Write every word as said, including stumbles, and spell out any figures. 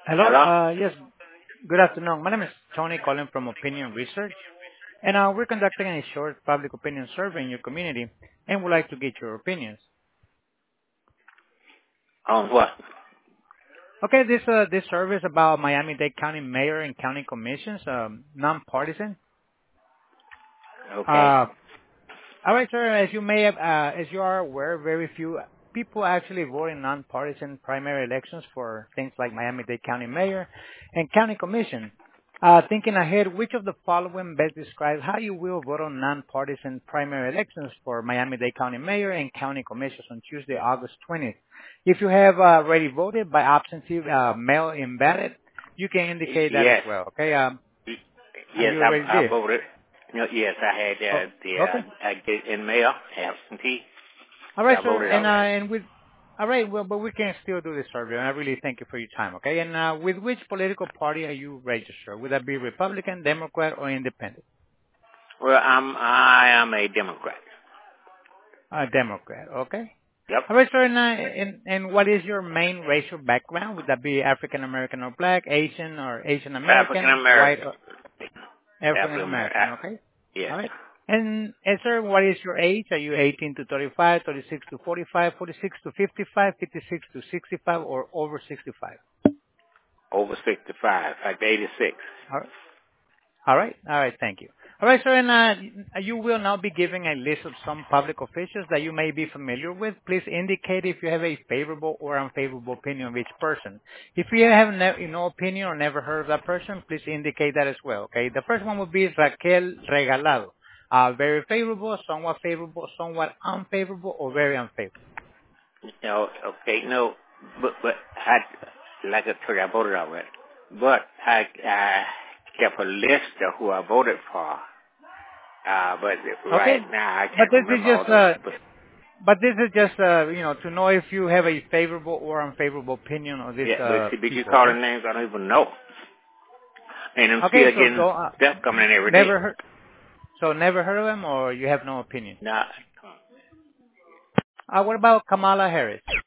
Hello. Hello? Uh Yes, good afternoon. My name is Tony calling from Opinion Research, and uh we're conducting a short public opinion survey in your community, and would like to get your opinions. On what? Okay, this uh this survey is about Miami-Dade County Mayor and County Commissions, um, nonpartisan. Okay. Uh, All right, sir. As you may have, uh, as you are aware, very few people actually vote in nonpartisan primary elections for things like Miami-Dade County Mayor and County Commission. Uh, thinking ahead, which of the following best describes how you will vote on nonpartisan primary elections for Miami-Dade County Mayor and County Commissions on Tuesday, August twentieth? If you have uh, already voted by absentee uh, mail-in ballot, you can Y- indicate that as Yes. well. Okay. Um, Y- uh, Yes, you already I, I did. voted. No, yes, I had Oh, uh, the okay. uh, I get in mail absentee. All So right, I sir. voted And uh, already. and with all right, well, but we can still do this survey. And I really thank you for your time. Okay. And uh, with which political party are you registered? Would that be Republican, Democrat, or Independent? Well, I'm I am a Democrat. Uh, Democrat. Okay. Yep. All right, sir. And, uh, and and what is your main racial background? Would that be African American or Black, Asian or Asian African American, white American. or African African American? American. Okay. Yes. All right. And, and sir, what is your age? Are you eighteen to thirty-five, thirty-six to forty-five, forty-six to fifty-five, fifty-six to sixty-five, or over sixty-five? Over sixty-five, like eighty-six. All right. All right. All right. Thank you. All right, sir. And uh, you will now be giving a list of some public officials that you may be familiar with. Please indicate if you have a favorable or unfavorable opinion of each person. If you have ne- no opinion or never heard of that person, please indicate that as well. Okay. The first one would be Raquel Regalado. Uh, very favorable, somewhat favorable, somewhat unfavorable, or very unfavorable. No, okay, no, but but I like I told you, I voted already. But I I kept a list of who I voted for. Uh, but right Okay. now I But can't this is remember all just those. uh, But but this is just uh, you know, to know if you have a favorable or unfavorable opinion of these yeah, but uh see, but you people. Okay. calling names I don't even know, and I'm Okay, still so getting don't, uh, stuff coming in every day. never heard, so never heard of him, or you have no opinion. Now, Uh, what about Kamala Harris?